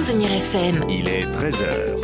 Souvenir FM. Il est 13h.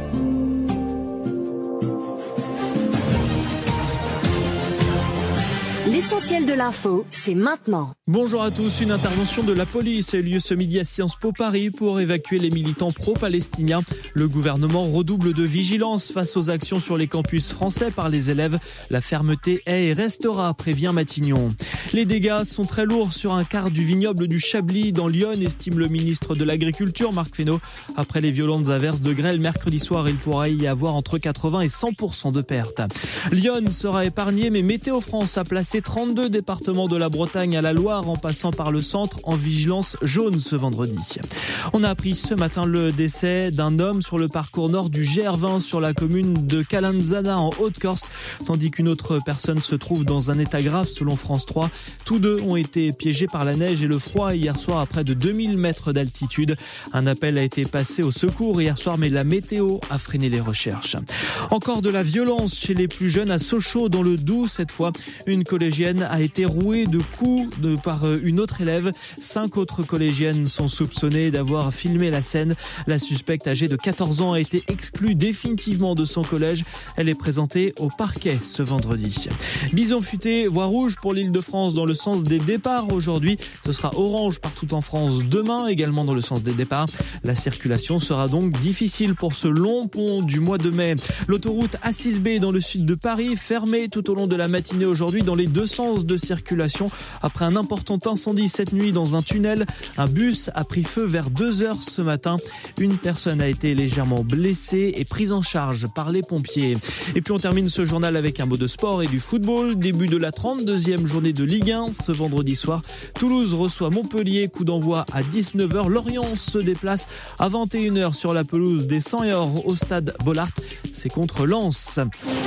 L'essentiel de l'info, c'est maintenant. Bonjour à tous, une intervention de la police a eu lieu ce midi à Sciences Po Paris pour évacuer les militants pro-palestiniens. Le gouvernement redouble de vigilance face aux actions sur les campus français par les élèves. La fermeté est et restera, prévient Matignon. Les dégâts sont très lourds sur un quart du vignoble du Chablis dans l'Yonne, estime le ministre de l'Agriculture, Marc Fesneau. Après les violentes averses de grêle mercredi soir, il pourra y avoir entre 80 et 100% de pertes. L'Yonne sera épargnée, mais Météo France a placé 32 départements de la Bretagne à la Loire en passant par le centre en vigilance jaune ce vendredi. On a appris ce matin le décès d'un homme sur le parcours nord du GR20 sur la commune de Calanzana en Haute-Corse, tandis qu'une autre personne se trouve dans un état grave selon France 3. Tous deux ont été piégés par la neige et le froid hier soir à près de 2000 mètres d'altitude. Un appel a été passé au secours hier soir, mais la météo a freiné les recherches. Encore de la violence chez les plus jeunes à Sochaux dans le Doubs. Cette fois, une collégienne a été rouée de coups par une autre élève. 5 autres collégiennes sont soupçonnées d'avoir filmé la scène. La suspecte âgée de 14 ans a été exclue définitivement de son collège. Elle est présentée au parquet ce vendredi. Bison futé, voie rouge pour l'Île-de-France dans le sens des départs aujourd'hui. Ce sera orange partout en France demain, également dans le sens des départs. La circulation sera donc difficile pour ce long pont du mois de mai. L'autoroute A6B dans le sud de Paris, fermée tout au long de la matinée aujourd'hui dans les deux sens de circulation. Après un important incendie cette nuit dans un tunnel, un bus a pris feu vers 2h ce matin. Une personne a été légèrement blessée et prise en charge par les pompiers. Et puis on termine ce journal avec un mot de sport et du football. Début de la 32e journée de Ligue 1 ce vendredi soir. Toulouse reçoit Montpellier, coup d'envoi à 19h. Lorient se déplace à 21h sur la pelouse des 100 et or au stade Bollaert. C'est contre Lens.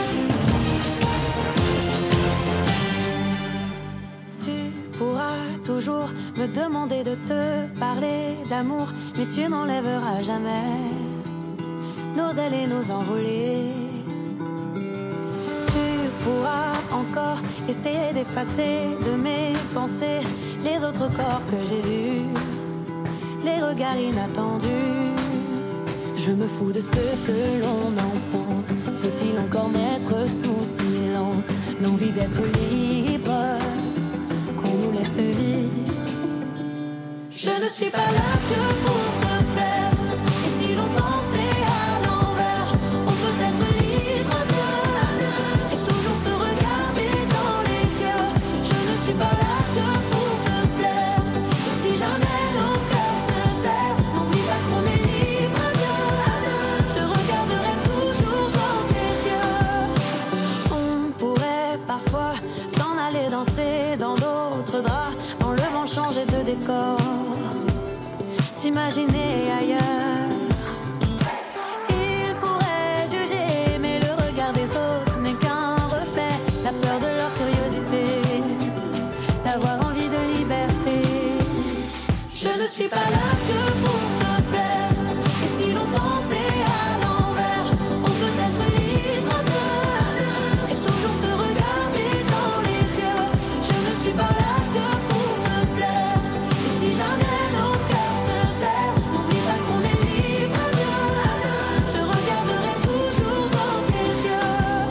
Toujours me demander de te parler d'amour, mais tu n'enlèveras jamais nos ailes et nos envolées. Tu pourras encore essayer d'effacer de mes pensées les autres corps que j'ai vus, les regards inattendus. Je me fous de ce que l'on en pense. Faut-il encore mettre sous silence l'envie d'être libre qu'on nous laisse vivre? Je ne suis pas là que pour te plaire. Et si l'on pensait à l'envers, on peut être libre de et toujours se regarder dans les yeux. Je ne suis pas là que pour te plaire. Et si jamais nos cœurs se serrent, n'oublie pas qu'on est libre de je regarderai toujours dans tes yeux. On pourrait parfois s'en aller danser dans d'autres draps, dans le vent changer de décor, s'imaginer ailleurs. Ils pourraient juger, mais le regard des autres n'est qu'un reflet. La peur de leur curiosité, d'avoir envie de liberté. Je ne suis pas là que pour te plaire. Et si l'on pensait à l'envers, on peut être libre de et toujours se regarder dans les yeux. Je ne suis pas là que pour te plaire. Et si jamais nos cœurs se serrent, n'oublie pas qu'on est libre de je regarderai toujours dans tes yeux.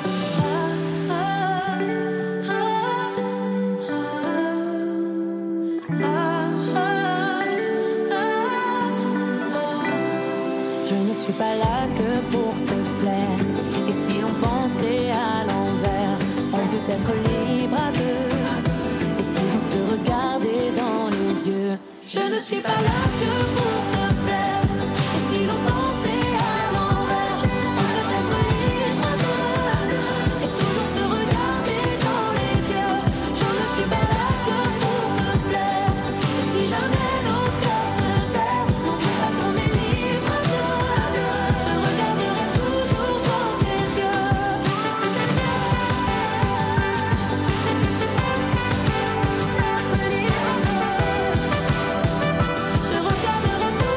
Je ne suis pas là que pour te plaire. Et si l'on pensait à l'envers, on peut être libre à deux et toujours se regarder dans les yeux. Je ne suis pas là que pour te plaire. Et si l'on pensait à l'envers, on peut être libre à deux et toujours se regarder dans les yeux. Je ne suis pas là que pour te plaire. Et si jamais nos cœurs se serrent, n'oublie pas qu'on est libre à deux. Je regarderai toujours dans tes yeux. Je regarderai toujours.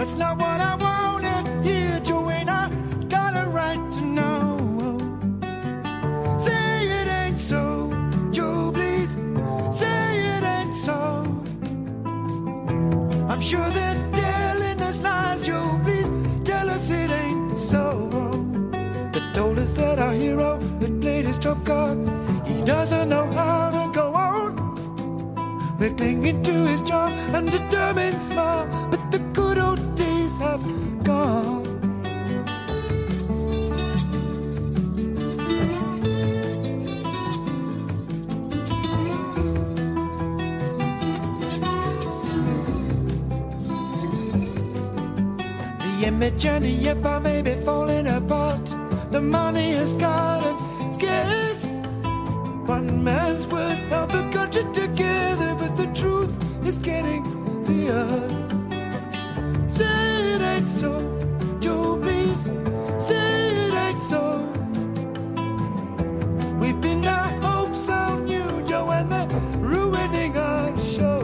That's not what I wanna hear, Joanne. I got a right to know. Say it ain't so, Joe, please. Say it ain't so. I'm sure they're telling us lies, Joe, please. Tell us it ain't so. They told us that our hero that played his trump card, he doesn't know how to go on. We're clinging to his job and determined smile, but the good old days have gone. The image and the empire may be falling apart. The money has gotten scarce. One man's word held the country together, but the truth is getting fierce. Say it ain't so, Joe, please. Say it ain't so. We pinned our hopes on you, Joe, and they're ruining our show.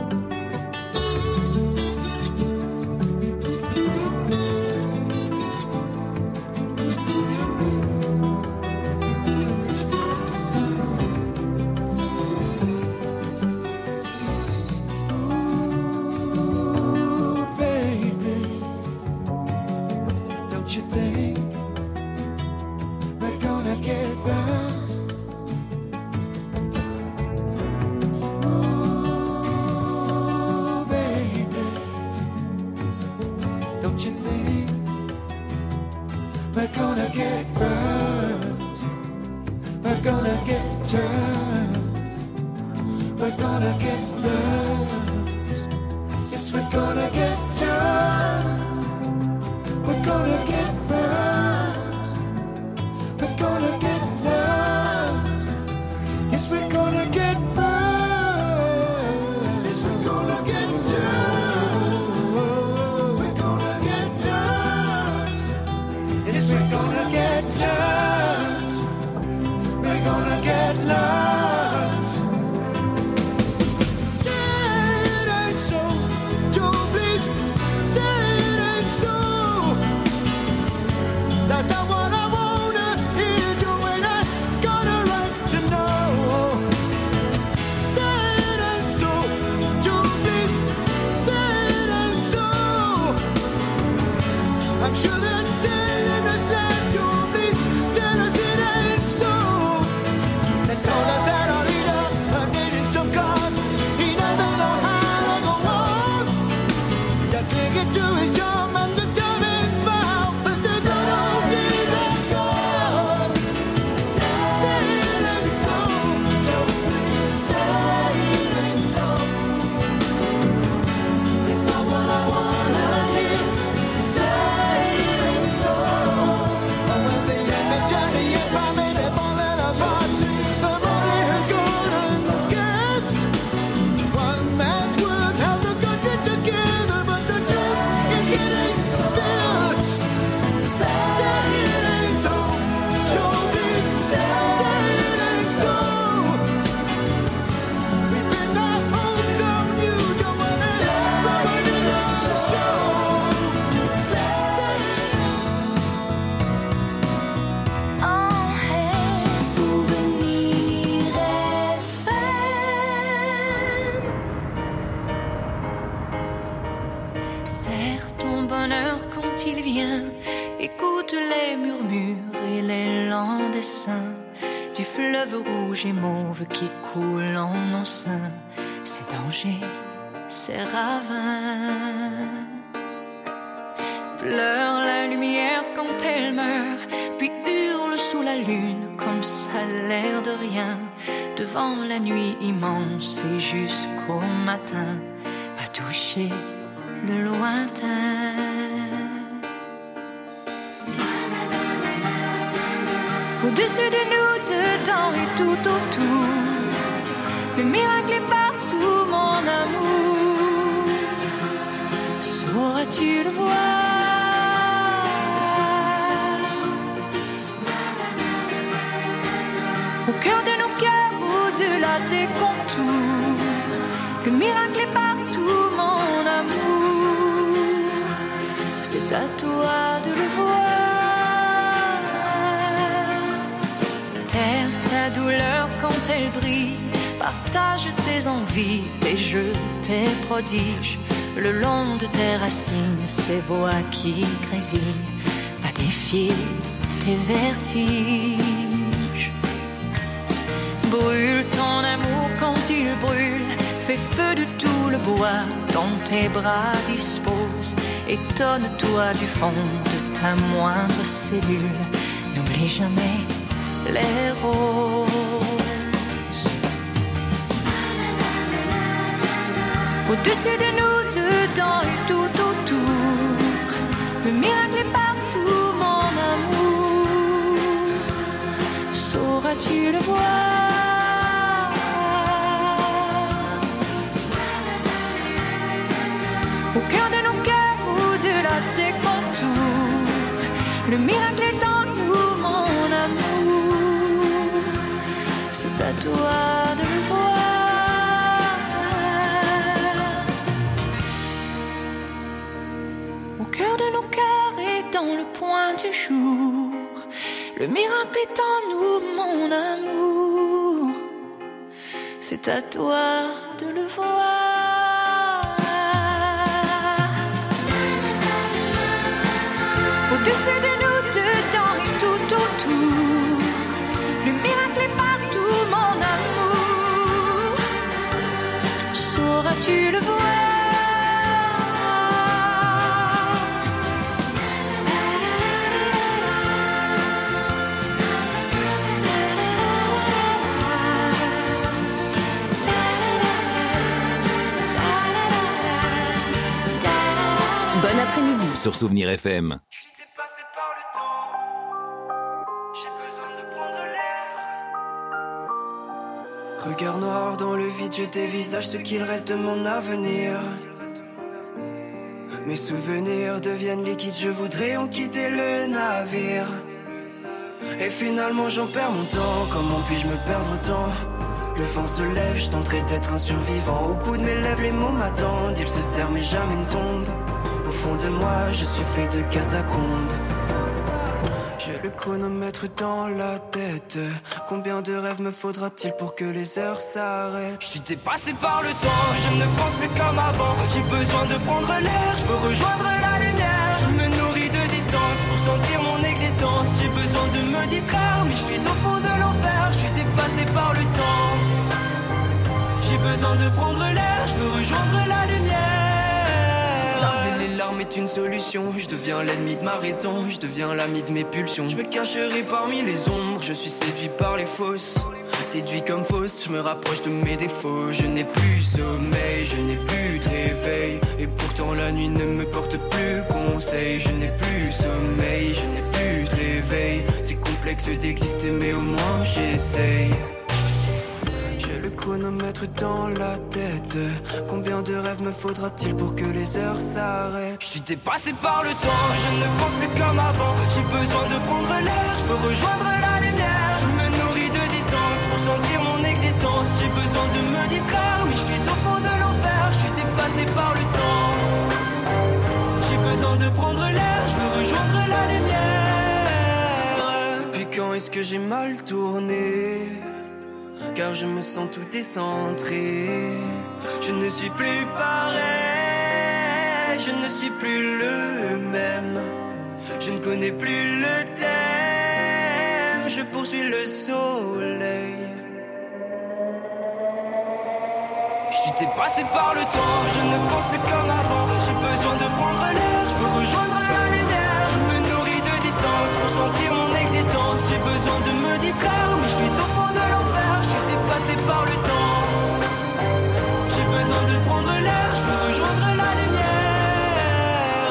Rouge et mauve qui coule en nos seins, c'est danger, c'est ravin. Pleure la lumière quand elle meurt, puis hurle sous la lune comme ça l'air de rien. Devant la nuit immense et jusqu'au matin, va toucher le lointain. Au-dessus de nous, dedans et tout autour, le miracle est partout, mon amour. Sauras-tu le voir? Au cœur de nos cœurs, au-delà des contours, le miracle est partout, mon amour. c'est à toi de le voir. Terre ta douleur quand elle brille, partage tes envies, tes jeux, tes prodiges. Le long de tes racines, ces voix qui grésillent, va défier tes vertiges. Brûle ton amour quand il brûle, fais feu de tout le bois dont tes bras disposent. Étonne-toi du fond de ta moindre cellule, n'oublie jamais les roses. Au-dessus de nous, dedans et tout autour, le miracle est partout, mon amour. Sauras-tu le voir? Au cœur de nos cœurs, au-delà des contours, le miracle est en nous, mon amour. C'est à toi de le voir. Au cœur de nos cœurs et dans le point du jour, le miracle est en nous, mon amour. C'est à toi de le voir. Au-dessus de nous, dedans et tout autour, le miracle est partout, mon amour. Sauras-tu le voir? Bon après-midi. Sur Souvenir FM. Je suis dépassé par le temps, j'ai besoin de prendre l'air. Regard noir dans le vide, je dévisage ce qu'il reste de mon avenir. Mes souvenirs deviennent liquides, je voudrais en quitter le navire. Et finalement j'en perds mon temps, comment puis-je me perdre autant? Le vent se lève, je tenterai d'être un survivant. Au bout de mes lèvres, les mots m'attendent, ils se serrent mais jamais ne tombent. Au fond de moi, je suis fait de catacombes. J'ai le chronomètre dans la tête. Combien de rêves me faudra-t-il pour que les heures s'arrêtent? Je suis dépassé par le temps, je ne pense plus comme avant. J'ai besoin de prendre l'air, je veux rejoindre la lumière. Je me nourris de distance pour sentir mon existence. J'ai besoin de me distraire, mais je suis au fond de l'enfer. Je suis dépassé par le temps. J'ai besoin de prendre l'air, je veux rejoindre la lumière. Garder les larmes est une solution. Je deviens l'ennemi de ma raison, je deviens l'ami de mes pulsions. Je me cacherai parmi les ombres, je suis séduit par les fausses. Séduit comme fausse, je me rapproche de mes défauts. Je n'ai plus sommeil, je n'ai plus de réveil. Et pourtant la nuit ne me porte plus conseil. Je n'ai plus sommeil, je n'ai plus de réveil. C'est complexe d'exister mais au moins j'essaye. J'ai le chronomètre dans la tête. Combien de rêves me faudra-t-il pour que les heures s'arrêtent? Je suis dépassé par le temps, je ne pense plus comme avant. J'ai besoin de prendre l'air, je veux rejoindre la lumière. Je me nourris de distance pour sentir mon existence. J'ai besoin de me distraire, mais je suis au fond de l'enfer. Je suis dépassé par le temps. J'ai besoin de prendre l'air, je veux rejoindre la lumière. Depuis quand est-ce que j'ai mal tourné? Car je me sens tout décentré. Je ne suis plus pareil, je ne suis plus le même. Je ne connais plus le thème, je poursuis le soleil. Je suis dépassé par le temps, je ne pense plus comme avant. J'ai besoin de prendre l'air, je veux rejoindre la lumière. Je me nourris de distance pour sentir mon existence. J'ai besoin de me distraire, mais je suis au fond de l'enfer. Je suis dépassé par le temps. J'ai besoin de prendre l'air, je veux rejoindre la lumière.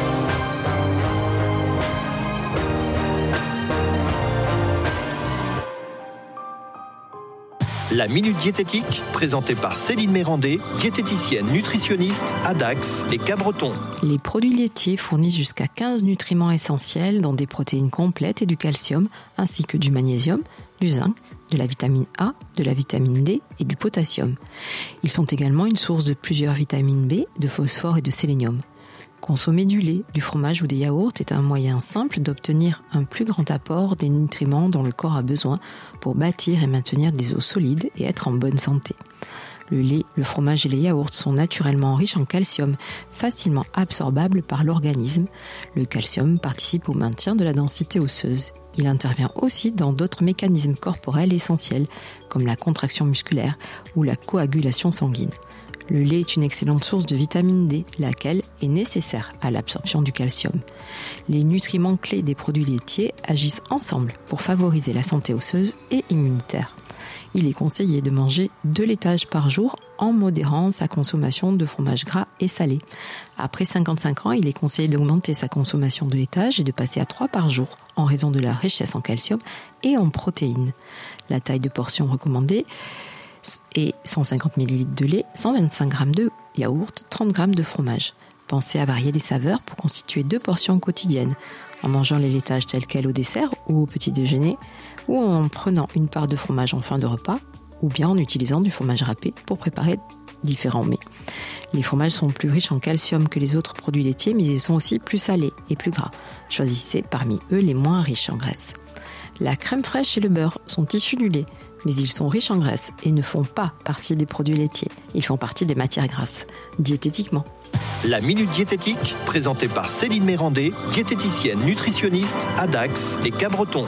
La Minute Diététique, présentée par Céline Mérandé, diététicienne nutritionniste à Dax et Cabreton. Les produits laitiers fournissent jusqu'à 15 nutriments essentiels, dont des protéines complètes et du calcium, ainsi que du magnésium, du zinc, de la vitamine A, de la vitamine D et du potassium. Ils sont également une source de plusieurs vitamines B, de phosphore et de sélénium. Consommer du lait, du fromage ou des yaourts est un moyen simple d'obtenir un plus grand apport des nutriments dont le corps a besoin pour bâtir et maintenir des os solides et être en bonne santé. Le lait, le fromage et les yaourts sont naturellement riches en calcium, facilement absorbable par l'organisme. Le calcium participe au maintien de la densité osseuse. Il intervient aussi dans d'autres mécanismes corporels essentiels, comme la contraction musculaire ou la coagulation sanguine. Le lait est une excellente source de vitamine D, laquelle est nécessaire à l'absorption du calcium. Les nutriments clés des produits laitiers agissent ensemble pour favoriser la santé osseuse et immunitaire. Il est conseillé de manger 2 laitages par jour en modérant sa consommation de fromage gras et salé. Après 55 ans, il est conseillé d'augmenter sa consommation de laitage et de passer à 3 par jour en raison de la richesse en calcium et en protéines. La taille de portion recommandée est 150 ml de lait, 125 g de yaourt, 30 g de fromage. Pensez à varier les saveurs pour constituer 2 portions quotidiennes, en mangeant les laitages tels quels au dessert ou au petit déjeuner, ou en prenant une part de fromage en fin de repas, ou bien en utilisant du fromage râpé pour préparer différents mets. Les fromages sont plus riches en calcium que les autres produits laitiers, mais ils sont aussi plus salés et plus gras. Choisissez parmi eux les moins riches en graisse. La crème fraîche et le beurre sont issus du lait, mais ils sont riches en graisse et ne font pas partie des produits laitiers. Ils font partie des matières grasses, diététiquement. La Minute Diététique, présentée par Céline Mérandé, diététicienne nutritionniste à Dax et Cabreton.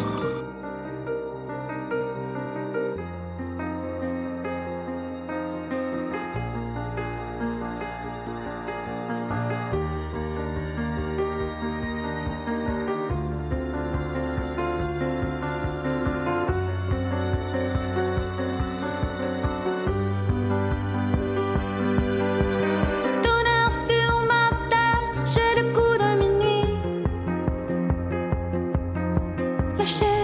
J'ai le coup de minuit. Le chef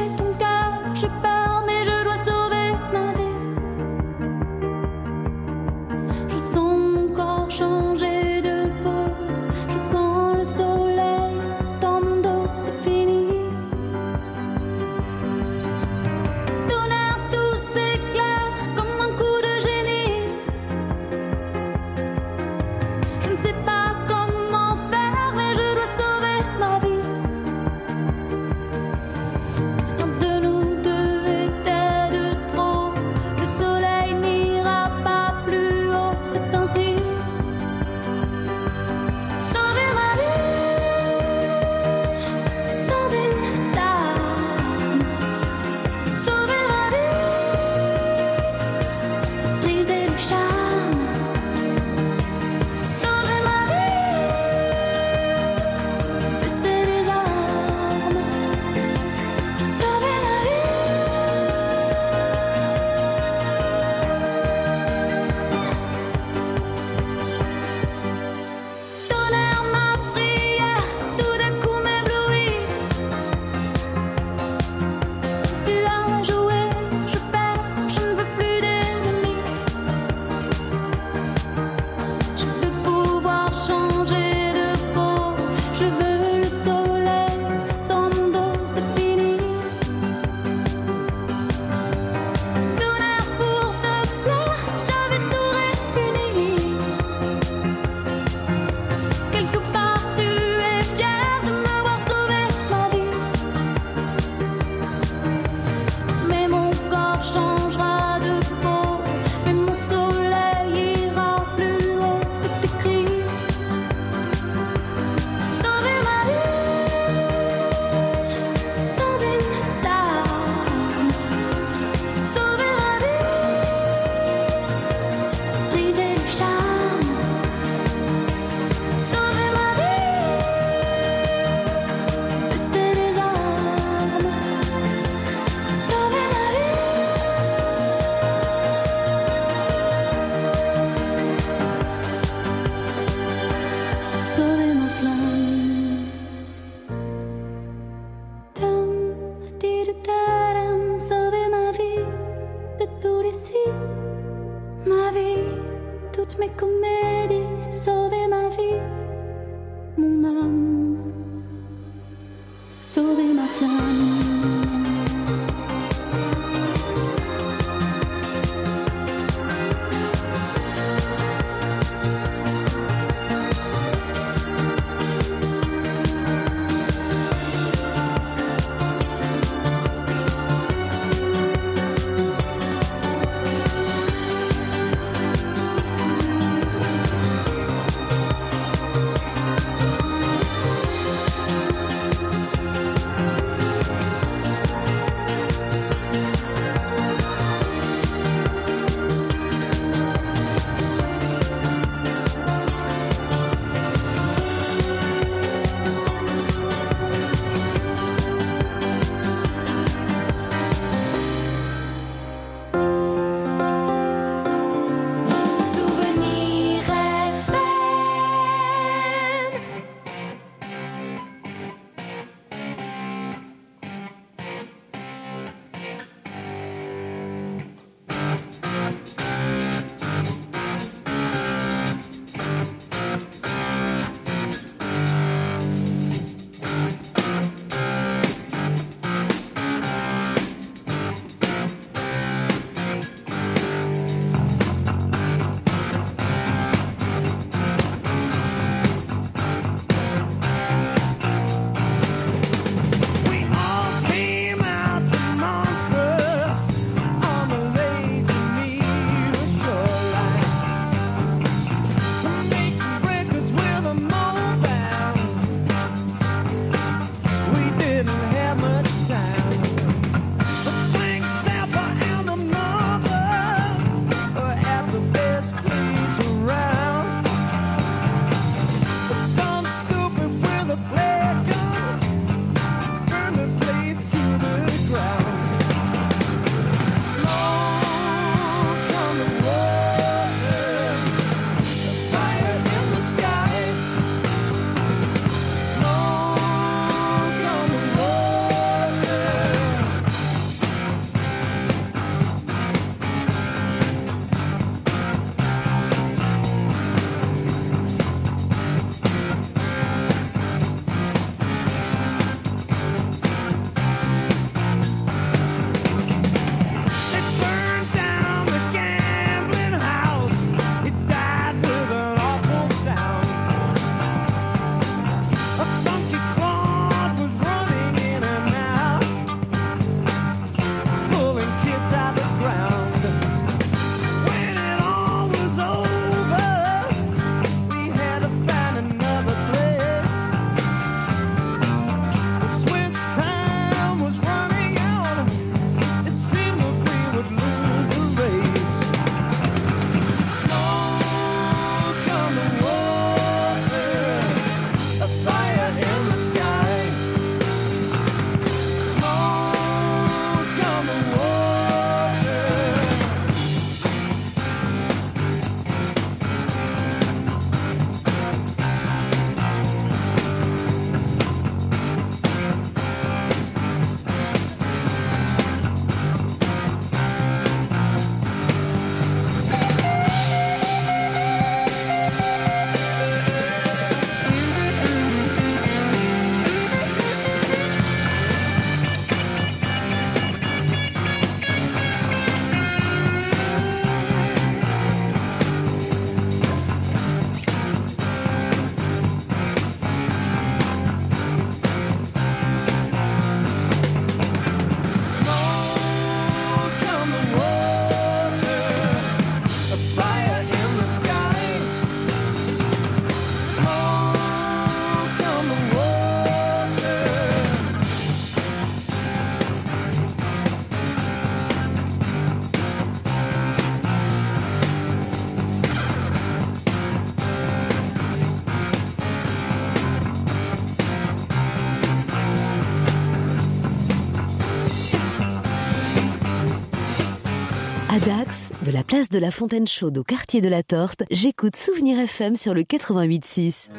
À Dax, de la place de la Fontaine Chaude au quartier de la Torte, j'écoute Souvenir FM sur le 88.6.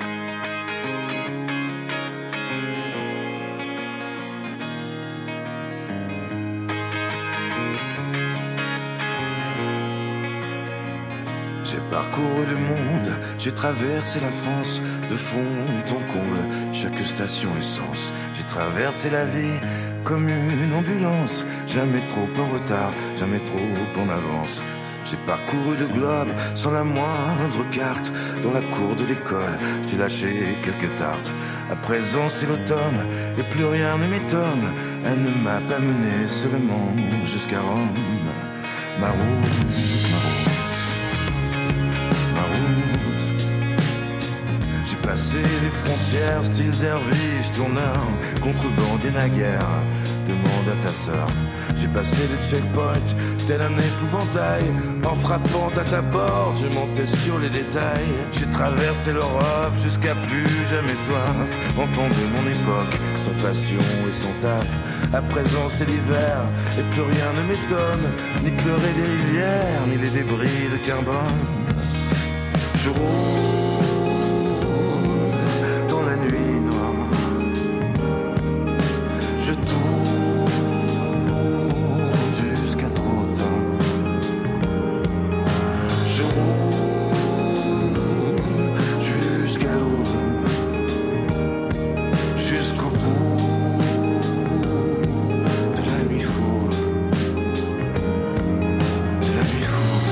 J'ai parcouru le monde, j'ai traversé la France, de fond en comble, chaque station essence. J'ai traversé la vie comme une ambulance, jamais trop en retard, jamais trop en avance. J'ai parcouru le globe sans la moindre carte, dans la cour de l'école, j'ai lâché quelques tartes. À présent c'est l'automne, et plus rien ne m'étonne, elle ne m'a pas mené seulement jusqu'à Rome. Ma route, j'ai passé les frontières, style derviche, tourneur, contrebandier naguère, demande à ta sœur. J'ai passé les checkpoints, tel un épouvantail, en frappant à ta porte, je montais sur les détails. J'ai traversé l'Europe jusqu'à plus jamais soif, enfant de mon époque, sans passion et sans taf. À présent c'est l'hiver, et plus rien ne m'étonne, ni pleurer des rivières, ni les débris de carbone. Je roule dans la nuit noire, je tourne jusqu'à trop tard. Je roule jusqu'à l'aube, jusqu'au bout de la nuit fauve, de la nuit fauve.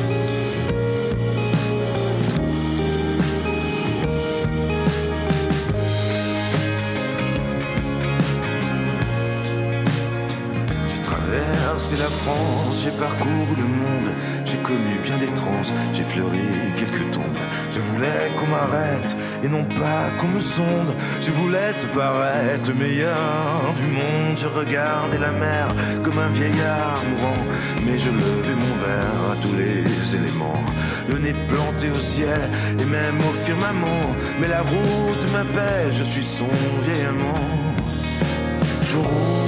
C'est la France, j'ai parcouru le monde, j'ai connu bien des trans, j'ai fleuri quelques tombes. Je voulais qu'on m'arrête et non pas qu'on me sonde. Je voulais te paraître le meilleur du monde. Je regardais la mer comme un vieillard mourant, mais je levais mon verre à tous les éléments. Le nez planté au ciel et même au firmament. Mais la route m'appelle, je suis son vieil amant. Je roule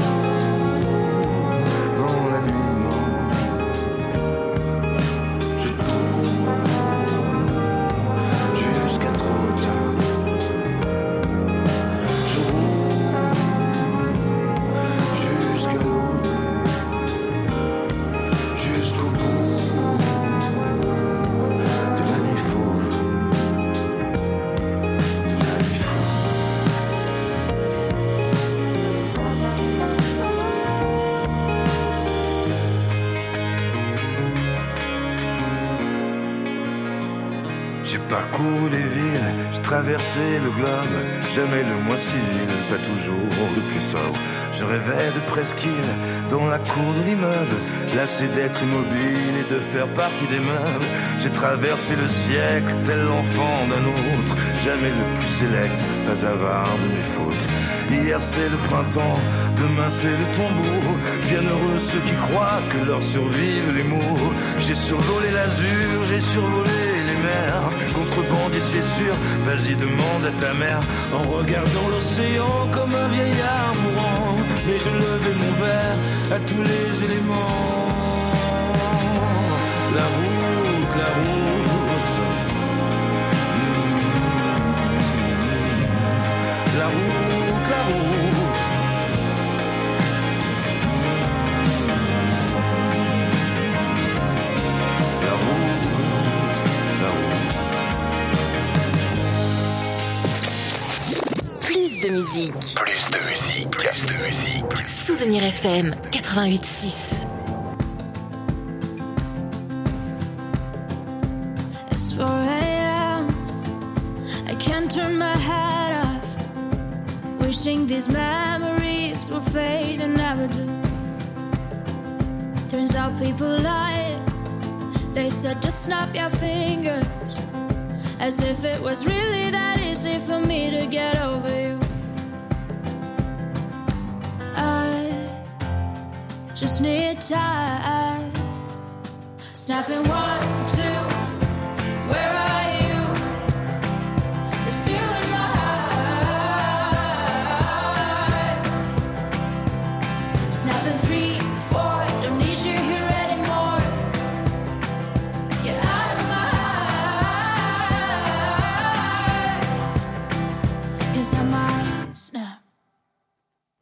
parcouru les villes, j'ai traversé le globe, jamais le moins civil, pas toujours le plus sobre. Je rêvais de presqu'île dans la cour de l'immeuble, lassé d'être immobile et de faire partie des meubles. J'ai traversé le siècle tel l'enfant d'un autre, jamais le plus sélect, pas avare de mes fautes. Hier c'est le printemps, demain c'est le tombeau, bienheureux ceux qui croient que leur survivent les mots. J'ai survolé l'azur, j'ai survolé les mers, contrebandier c'est sûr, vas-y demande à ta mère. En regardant l'océan comme un vieillard mourant, mais je levais mon verre à tous les éléments. La route, la route, la route, la route. La route, la route. Plus de musique. Plus de musique. Plus de musique. Souvenir FM 88.6. It's 4 a.m. I can't turn my head off, wishing these memories will fade and never do. Turns out people lie. They said just snap your fingers, as if it was really that easy for me to get over you. I just need time. Snapping 1, 2, where are you? You're still in my heart. Snapping 3, 4, don't need you here anymore.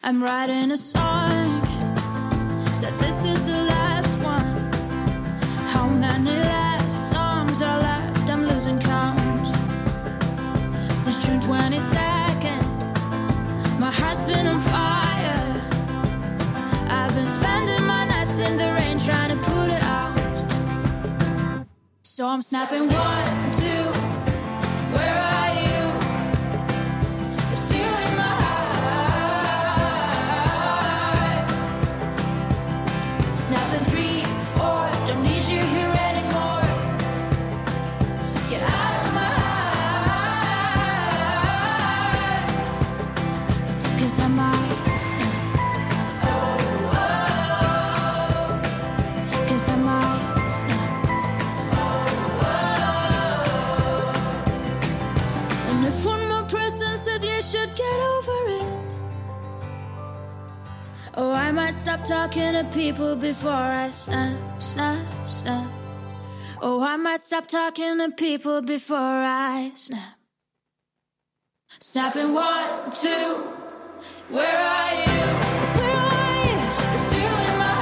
I'm writing a song, said this is the last one. How many last songs are left? I'm losing count. Since June 22nd, my heart's been on fire. I've been spending my nights in the rain trying to put it out. So I'm snapping 1, 2, where are you? You're still in my heart. Snapping 3, 4, don't need you here anymore. Get out of my heart. 'Cause I might snap. Cause I might snap. And if one more person says you should get over it, oh, I might stop talking to people before I snap, snap, snap. Oh, I might stop talking to people before I snap. Snapping 1, 2, where are you? Where are you? You're still in my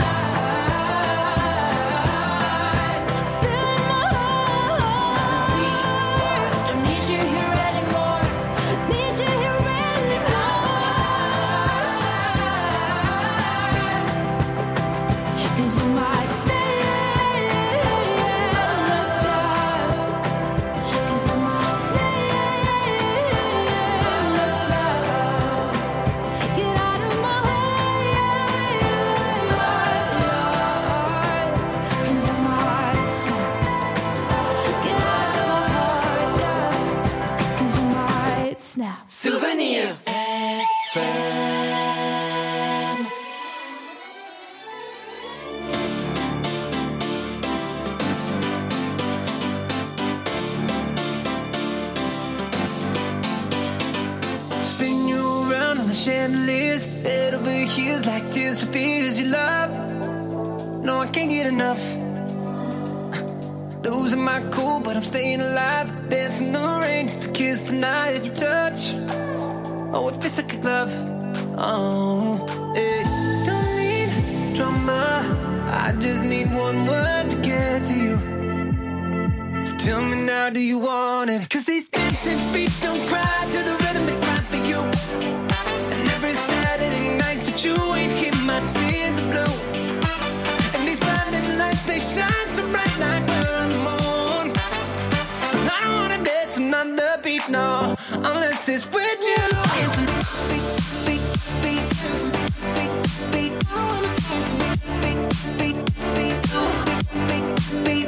heart. Still in my heart. 3, 4, don't need you here anymore. Need you here anymore. 'Cause you might stay and not stop. 'Cause I might stay and not stop. Get out of my heart. 'Cause I might snap. Get out of my heart, yeah. 'Cause I might snap. Souvenir. Spin you around on the chandeliers, head over heels like tears for fears you love. No, I can't get enough. Losing my cool, but I'm staying alive. Dancing in the rain just to kiss the night that you touch. Oh, it feels like a glove. Oh, hey. Don't need drama, I just need one word to get to you. So tell me now, do you want it? 'Cause these dancing feet don't cry to the rhythm they cry for you. And every Saturday night that you ain't keep my tears are blue. And these blinding lights, they shine so bright like we're on the moon. But I don't wanna dance another beat, no, unless it's with you. Dancing beat, beat, beat, dancing beat, beat, beat. I wanna dance beat, beat, beat, beat, beat, beat, beat.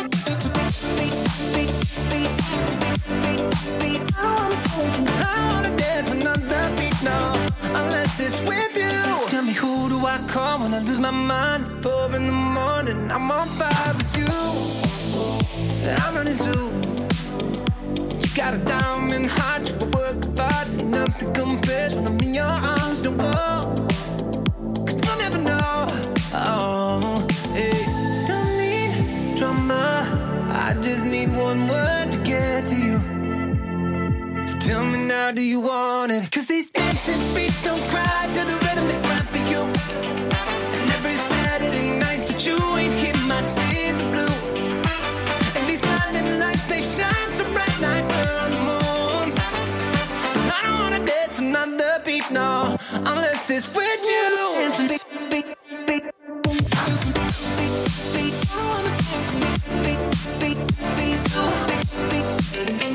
I wanna dance another beat, no, unless it's with you. Tell me, who do I call when I lose my mind? 4 in the morning, I'm on fire with you. I'm running too. You got a diamond heart, you work hard, nothing compares when I'm in your arms. Don't go, 'cause you'll never know. Oh, hey. Don't need drama, I just need one word to get to you. So tell me now, do you want it? 'Cause these dancing feet don't cry to the rhythm they cry for you. And every Saturday night that you ain't keep my tears are blue. And these blinding lights, they shine so bright like we're on the moon. But I don't wanna dance another beat, no, unless it's with you. Dancing beat, beat, beat. Dancing beat, beat, beat. I wanna dance beat, beat, beat, beat, beat, beat.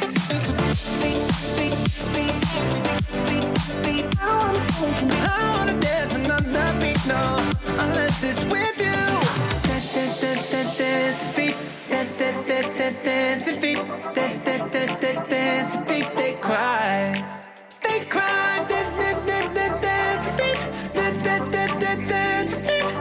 I wanna dance another beat, no, unless it's with you. Dance beat, dance beat, dance beat. They cry, they cry. Dance beat, dance beat, dance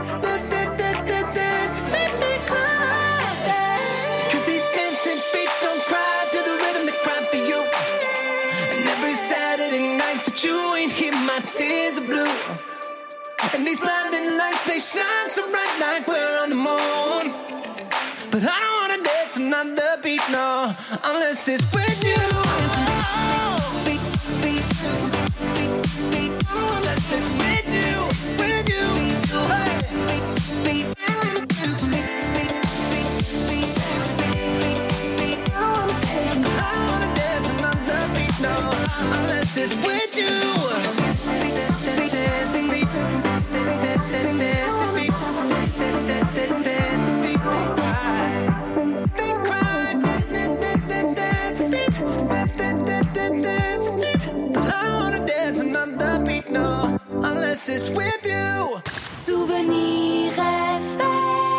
beat. They cry. 'Cause these dancing feet don't cry to the rhythm they cry for you. And every Saturday night that you ain't keep my tears are blue. And these blinding lights, they shine so bright like we're on the moon. But I don't wanna dance another beat, no, unless it's with you. Beat, beat, beat, beat, unless it's unless it's with you. Unless it's with you. Souvenir FM.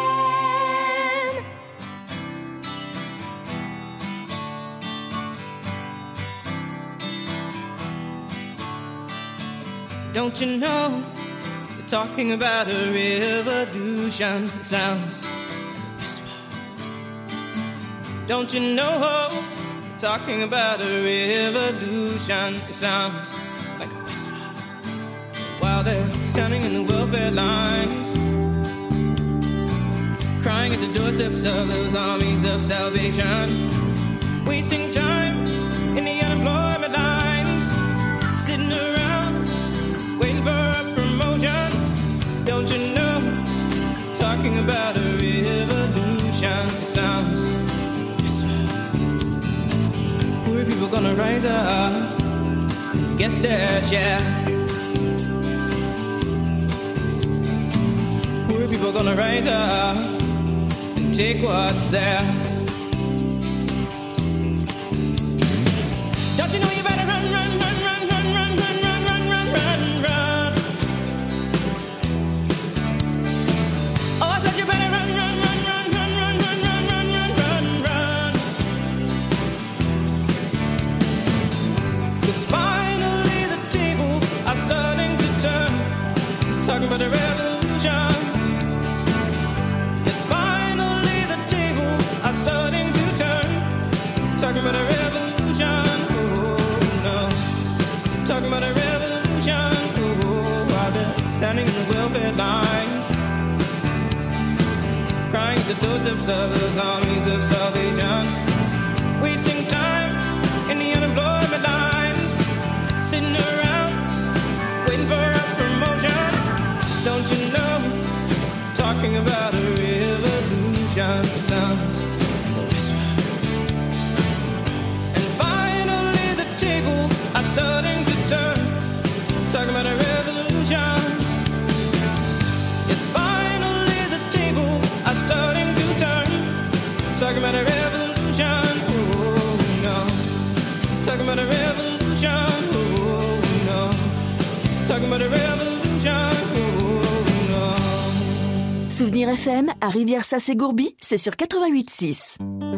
Don't you know they're talking about a revolution? It sounds like a whisper. Don't you know they're talking about a revolution? It sounds like a whisper. While they're standing in the welfare lines, crying at the doorsteps of those armies of salvation, wasting time in the unemployment lines, sitting around waiting for a promotion. Don't you know, talking about a revolution? It sounds poor people gonna rise up, get their share. Poor people gonna rise up and take what's theirs. Don't you know you better run, run, run, run, run, run, run, run, run, run, run, run. Oh, I said you better run, run, run, run, run, run, run, run, run, run, run, run. 'Cause finally the tables are starting to turn. Talking about the revolution. Starting to turn, talking about a revolution, oh no, talking about a revolution, oh, while they're standing in the welfare lines, crying at the doorsteps of those armies of salvation, wasting time in the unemployment lines, sitting around, waiting for a promotion. Don't you know, talking about a revolution sounds. Starting to turn, talking about a revolution. Yes, finally the tables are starting to turn, talking about a revolution. Oh no, talking about a revolution. Oh no, talking about a revolution. Oh no. Souvenir FM à Rivière-Sas-et-Gourby, c'est sur 88.6.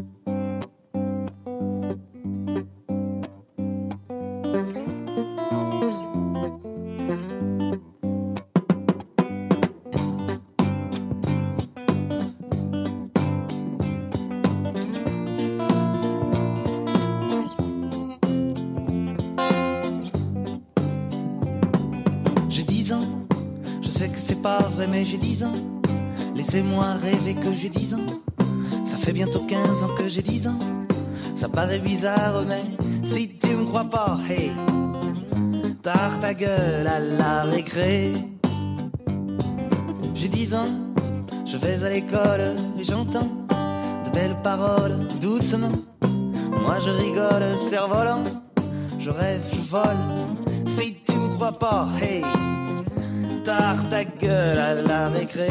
Mais j'ai 10 ans, laissez-moi rêver que j'ai 10 ans. Ça fait bientôt 15 ans que j'ai 10 ans. Ça paraît bizarre mais si tu me crois pas, hey, tard ta gueule à la récré. J'ai 10 ans, je vais à l'école et j'entends de belles paroles doucement. Moi je rigole, cerf-volant, je rêve, je vole. Si tu me crois pas, hey, tard ta gueule à la récré.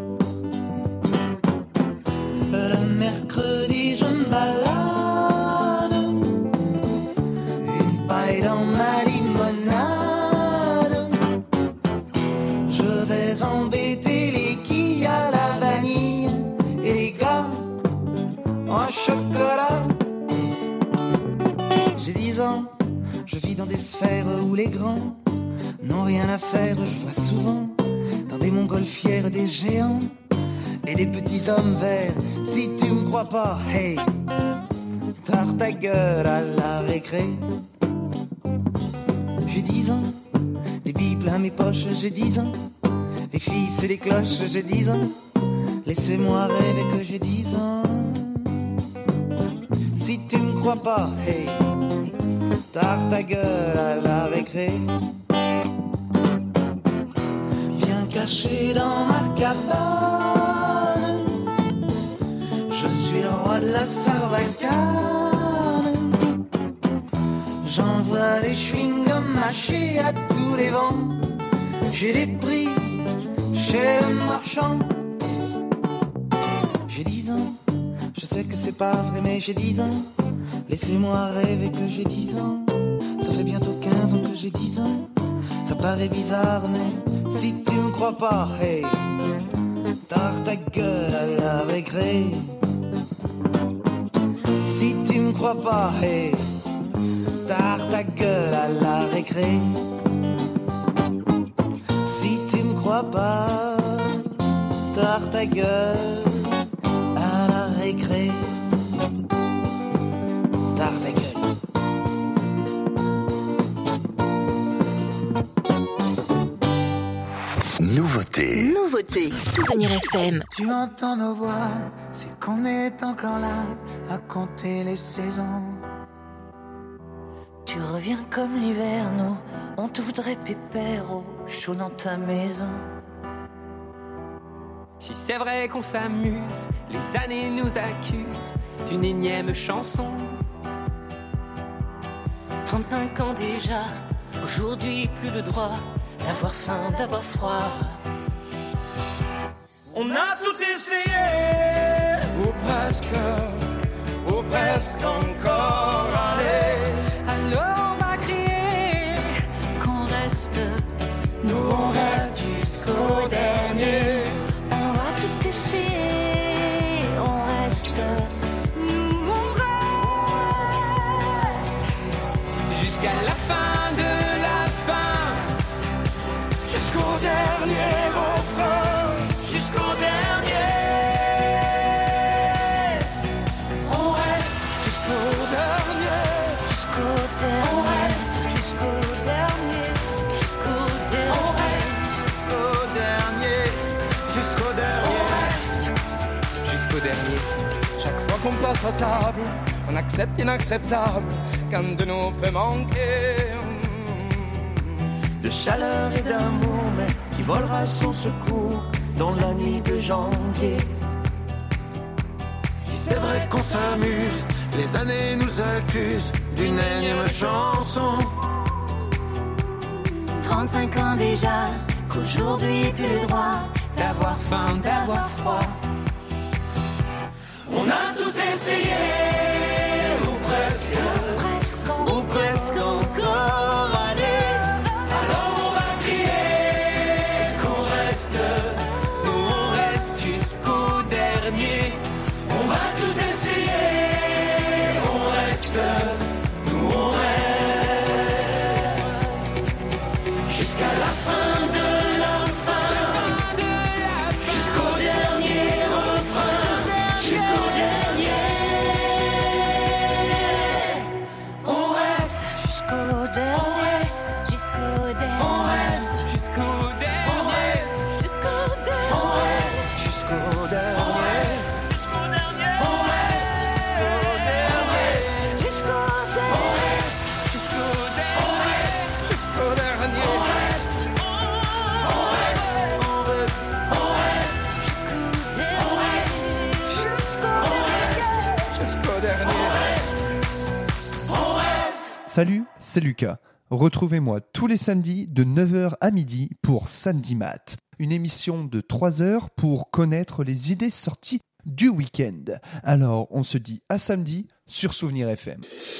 Le mercredi je me balade, une paille dans ma limonade. Je vais embêter les quilles à la vanille et les gars en chocolat. J'ai 10 ans, je vis dans des sphères où les grands n'ont rien à faire, je vois souvent dans des montgolfières des géants et des petits hommes verts. Si tu me crois pas, hey, tard ta gueule à la récré. J'ai 10 ans, des billes plein mes poches, j'ai 10 ans, les filles c'est les cloches, j'ai 10 ans, laissez-moi rêver que j'ai 10 ans. Si tu me crois pas, hey, tard ta gueule à la récré. Caché dans ma cabane, je suis le roi de la sarbacane. J'envoie des chewing-gums mâchés à tous les vents. J'ai des prix chez le marchand. J'ai 10 ans, je sais que c'est pas vrai mais j'ai 10 ans. Laissez-moi rêver que j'ai 10 ans. Ça fait bientôt 15 ans que j'ai 10 ans. Ça paraît bizarre mais si tu me crois pas, hey, tard ta gueule à la récré. Si tu me crois pas, hey, tard ta gueule à la récré. Si tu me crois pas, tard ta gueule à la récré. Tard ta gueule. Nouveauté. Souvenir FM. Tu entends nos voix, c'est qu'on est encore là à compter les saisons. Tu reviens comme l'hiver, nous, on te voudrait pépère au chaud dans ta maison. Si c'est vrai qu'on s'amuse, les années nous accusent d'une énième chanson. 35 ans déjà, aujourd'hui plus le droit d'avoir faim, d'avoir froid. On a tout essayé, ou presque encore. Allez, alors on va crier qu'on reste, nous on reste jusqu'au dernier. On va tout essayer, on reste, nous on reste jusqu'à la fin de la fin, jusqu'au dernier refrain, jusqu'au dernier. On reste jusqu'au dernier, jusqu'au dernier. On reste jusqu'au dernier, jusqu'au dernier. On reste jusqu'au dernier, jusqu'au dernier. On reste jusqu'au dernier. Chaque fois qu'on passe à table, on accepte l'inacceptable, qu'un de nous peut manquer. De chaleur et d'amour, mais qui volera sans secours dans la nuit de janvier. Si c'est vrai qu'on s'amuse, les années nous accusent d'une énième chanson. 35 ans déjà, qu'aujourd'hui plus le droit d'avoir faim, d'avoir froid. On a tout essayé, ou presque encore. Allez, alors on va crier qu'on reste, nous on reste jusqu'au dernier. On va tout essayer, on reste, nous on reste jusqu'à la fin de la fin, jusqu'au dernier refrain, jusqu'au dernier. On reste Jusqu'au dernier, on reste jusqu'au dernier. on reste jusqu'au dernier. on reste Jusqu'au dernier. on reste jusqu'au dernier. On reste jusqu'au dernier. On reste jusqu'au dernier. On reste jusqu'au dernier. On reste jusqu'au dernier. On reste jusqu'au dernier. On reste. Salut, c'est Lucas. Retrouvez-moi tous les samedis de 9h à midi pour Samedi Mat. Une émission de 3 heures pour connaître les idées sorties du week-end. Alors, on se dit à samedi sur Souvenir FM.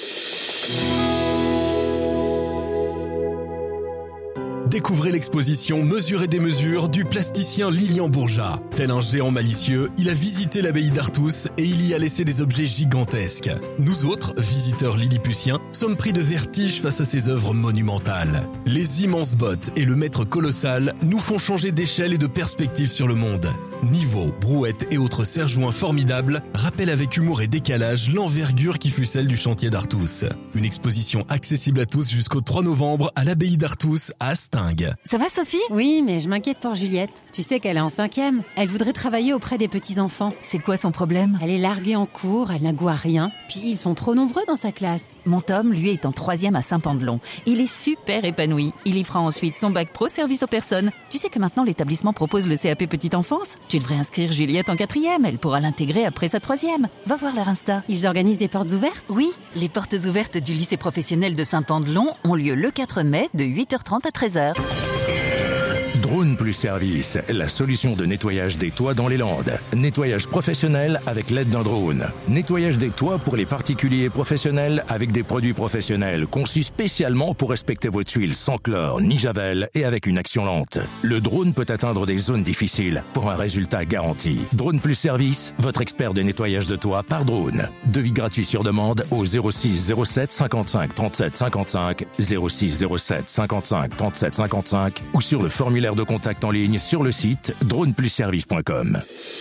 Découvrez l'exposition Mesures et démesures du plasticien Lilian Bourgeat. Tel un géant malicieux, il a visité l'abbaye d'Artus et il y a laissé des objets gigantesques. Nous autres, visiteurs lilliputiens, sommes pris de vertige face à ces œuvres monumentales. Les immenses bottes et le maître colossal nous font changer d'échelle et de perspective sur le monde. Niveaux, brouettes et autres serre-joints formidables rappellent avec humour et décalage l'envergure qui fut celle du chantier d'Artus. Une exposition accessible à tous jusqu'au 3 novembre à l'abbaye d'Artus à Astingue. Ça va Sophie ? Oui, mais je m'inquiète pour Juliette. Tu sais qu'elle est en 5e. Elle voudrait travailler auprès des petits-enfants. C'est quoi son problème ? Elle est larguée en cours, elle n'a goût à rien. Puis ils sont trop nombreux dans sa classe. Mon Tom, lui, est en 3e à Saint-Pandelon. Il est super épanoui. Il y fera ensuite son bac pro service aux personnes. Tu sais que maintenant l'établissement propose le CAP petite enfance ? Tu devrais inscrire Juliette en 4e, elle pourra l'intégrer après sa 3e. Va voir leur Insta. Ils organisent des portes ouvertes ? Oui, les portes ouvertes du lycée professionnel de Saint-Pandelon ont lieu le 4 mai de 8h30 à 13h. Drone Plus Service, la solution de nettoyage des toits dans les Landes. Nettoyage professionnel avec l'aide d'un drone. Nettoyage des toits pour les particuliers et professionnels avec des produits professionnels conçus spécialement pour respecter vos tuiles sans chlore ni javel et avec une action lente. Le drone peut atteindre des zones difficiles pour un résultat garanti. Drone Plus Service, votre expert de nettoyage de toits par drone. Devis gratuit sur demande au 06 07 55 37 55, 06 07 55 37 55 ou sur le formulaire de contact en ligne sur le site droneplusservice.com.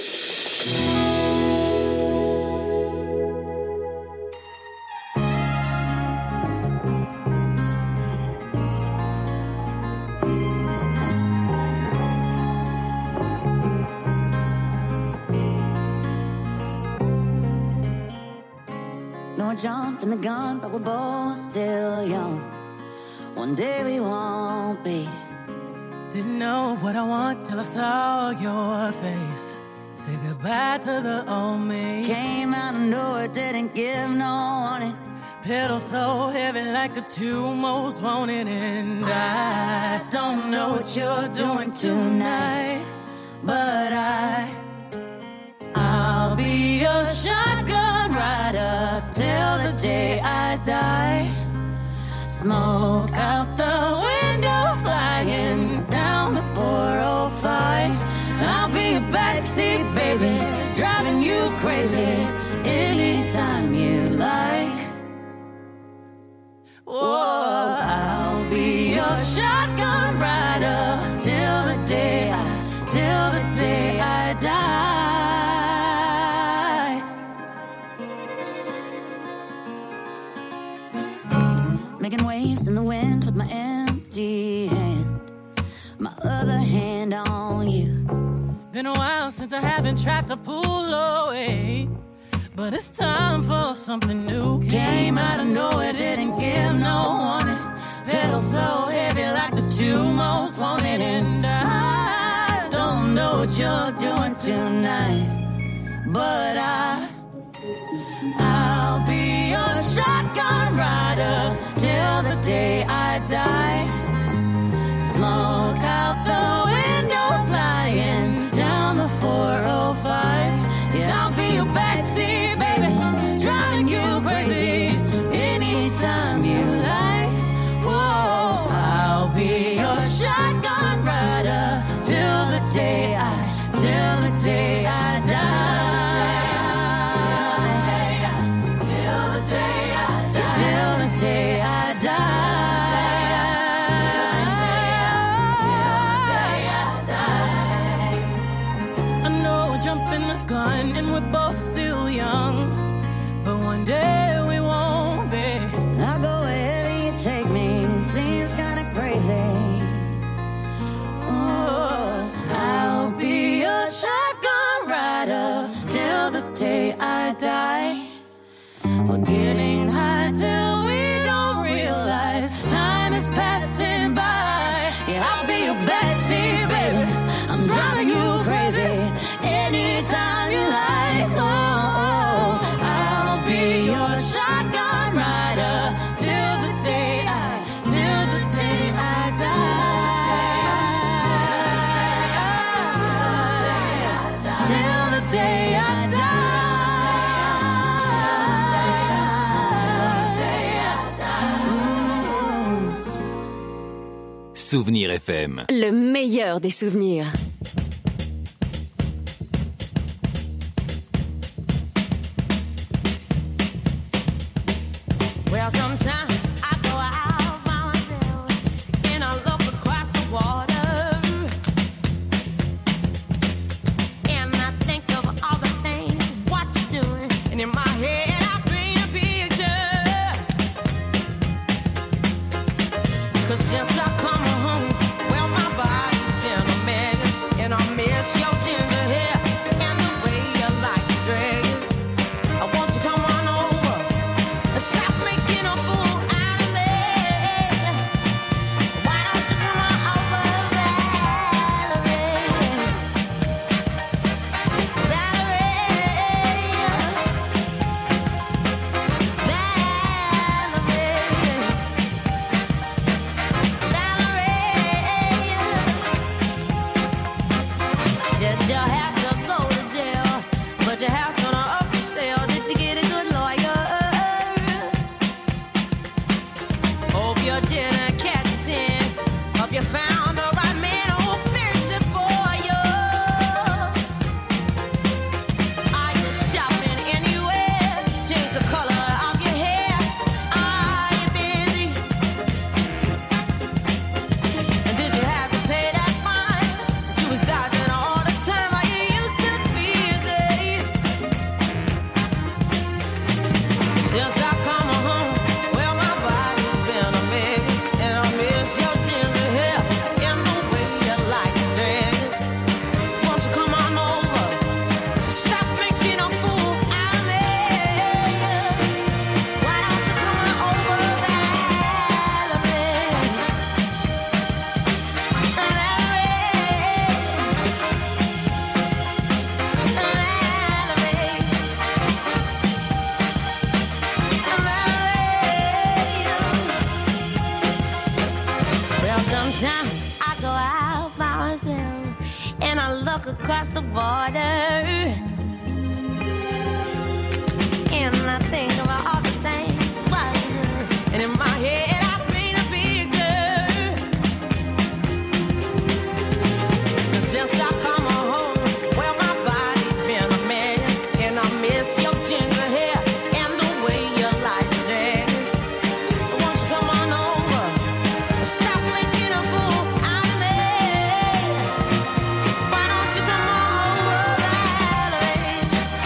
No jump in the gun, but we're both still young. One day we won't be. Didn't know what I want till I saw your face. Say goodbye to the old me. Came out of nowhere, didn't give no warning. Pedal so heavy like the two most wanted. And I don't know what you're doing tonight, but I'll be your shotgun rider till the day I die. Smoke out the window, flying down the 405. I'll be a backseat baby, driving you crazy anytime you like. Whoa, I'll be your shotgun rider till the day I die. Making waves in the wind with my empty hand, my other hand on you. Been a while since I haven't tried to pull away, but it's time for something new. Came out of nowhere, didn't give no warning. Pedal so heavy like the two most wanted. And I don't know what you're doing tonight, but I'll be your shotgun rider till the day I die. Smoke out the window, flying down the 405. Yeah, I'll be your backseat baby, driving you crazy anytime you like. Whoa, I'll be your shotgun rider till the day I die. Till the day I die. Till the day I die. I know we're jumping the gun and we're both still young, but one day we won't be. I'll go wherever you take me, seems kinda crazy. Oh, I'll be your shotgun rider till the day I die. We're getting high till we don't realize time is passing by. Yeah, I'll be your backseat baby, I'm driving you crazy anytime you like. Oh, I'll be your shotgun rider till the day I die. Till the day I die. Souvenir FM. Le meilleur des souvenirs. Well, sometimes I go out by myself and I look across the water, and I think of all the things what you're doing, and in my head I paint a picture. 'Cause since I come home, well, my body's been a mess, and I miss your ginger hair and the way you like your dress. I want you to come on over and stop making a fool out of me. Why don't you come on over, Valerie? your dinner, catch 10. Hope you found the right man who'll fix it for you. Are you shopping anywhere? Change the color of your hair. Are you busy? And did you have to pay that fine? You was dodging all the time. Are you used to busy? Since I come home, well, my body's been a mess, and I miss your ginger hair and the way you like your dress. Won't you come on over? Stop making a fool out of me. Why don't you come on over, Well, sometimes I go out by myself and I look across the border and I think about all the things why you do. And in my head I paint a picture. And since I come home, well, my body's been a mess, and I miss your ginger hair and the way you like to dress. Won't you come on over? Stop making a fool out of me. Why don't you come over, Valerie?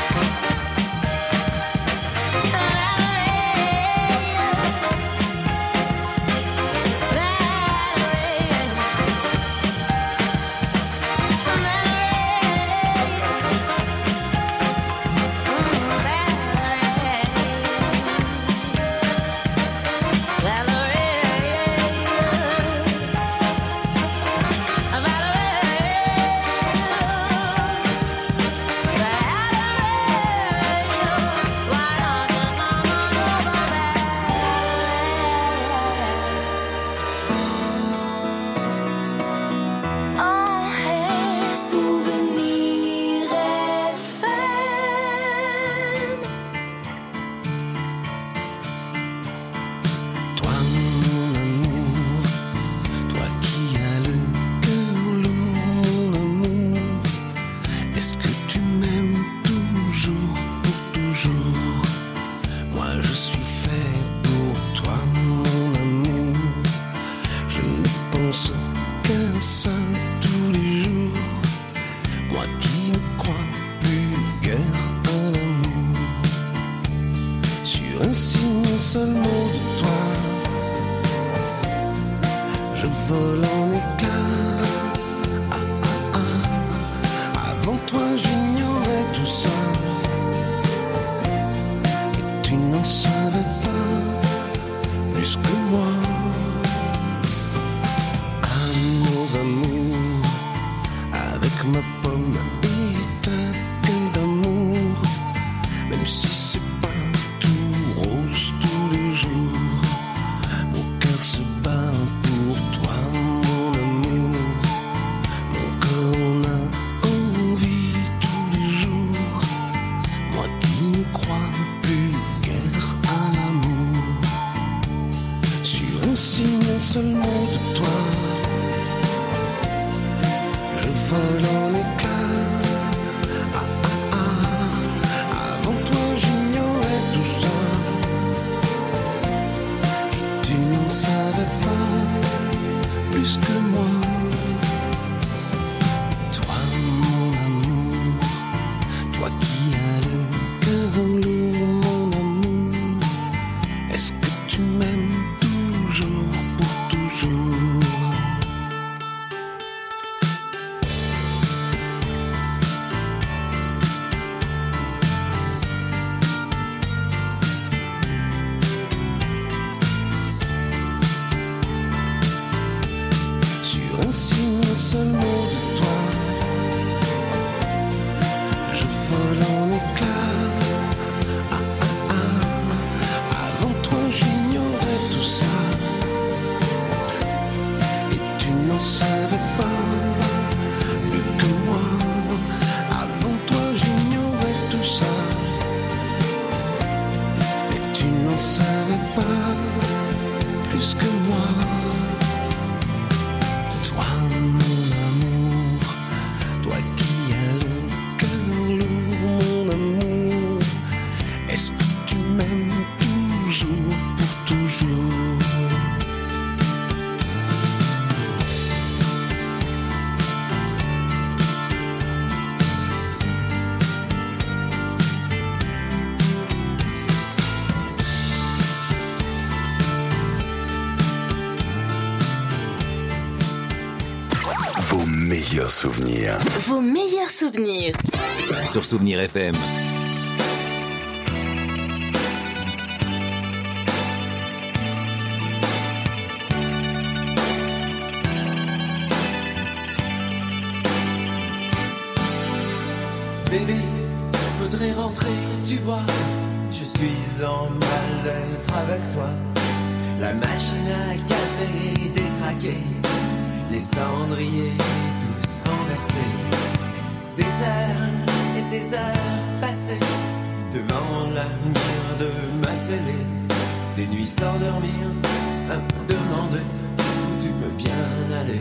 seul mot de toi. Je vole en éclats. Ah, ah, ah. Avant toi j'ignorais tout ça. Et tu n'en savais pas plus que moi. À nos amours, avec ma pomme et ta gueule d'amour. Même si c'est pas tout rose tous les jours, mon cœur se bat pour toi, mon amour. Mon corps en a envie tous les jours. Moi qui ne crois plus guère à l'amour. Sur un signe, un seul mot de toi, je vole en éclats. Plus que moi, toi mon amour, toi qui as le cœur lourd, mon amour. Est-ce que tu m'aimes toujours pour toujours? Seul mot de toi, je vole en éclats. Ah, ah, ah. Avant toi j'ignorais tout ça, et tu n'en savais pas plus que moi. Avant toi j'ignorais tout ça, et tu n'en savais pas plus que moi. meilleurs souvenirs. Vos meilleurs souvenirs. Sur Souvenir FM. Bébé, faudrait rentrer, tu vois. Je suis en mal-être avec toi. La machine à café est détraquée, les cendriers tous renversés. Des heures et des heures passées devant la mire de ma télé. Des nuits sans dormir, à me demander où tu peux bien aller.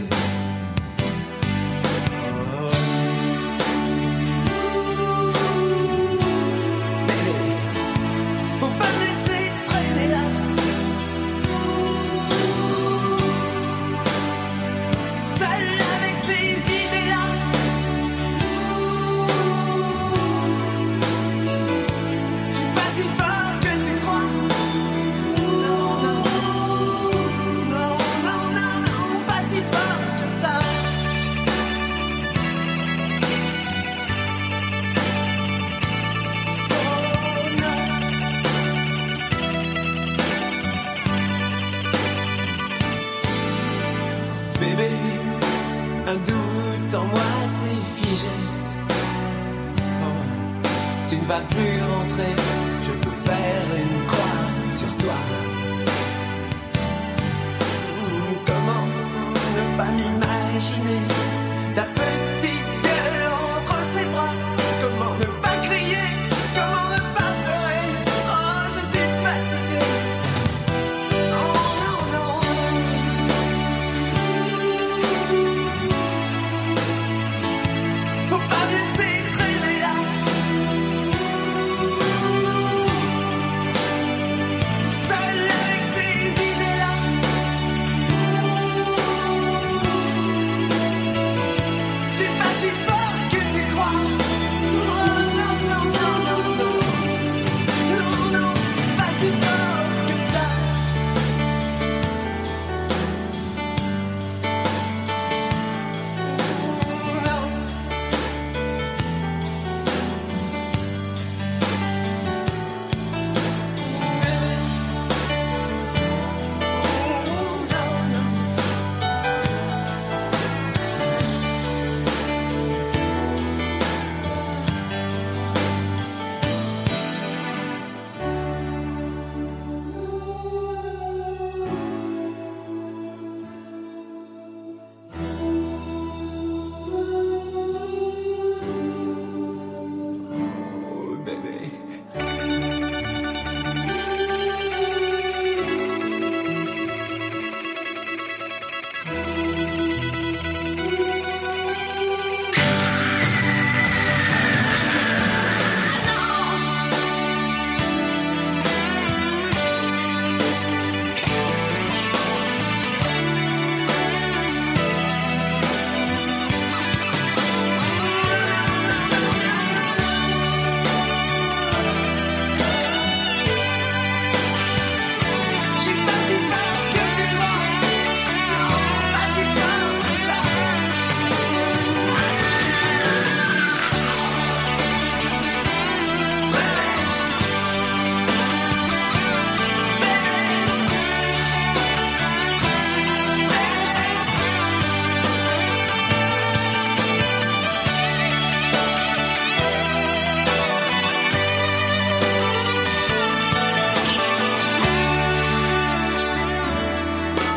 Bébé, un doute en moi s'est figé. Oh, tu ne vas plus rentrer, je peux faire une croix sur toi. Comment ne pas m'imaginer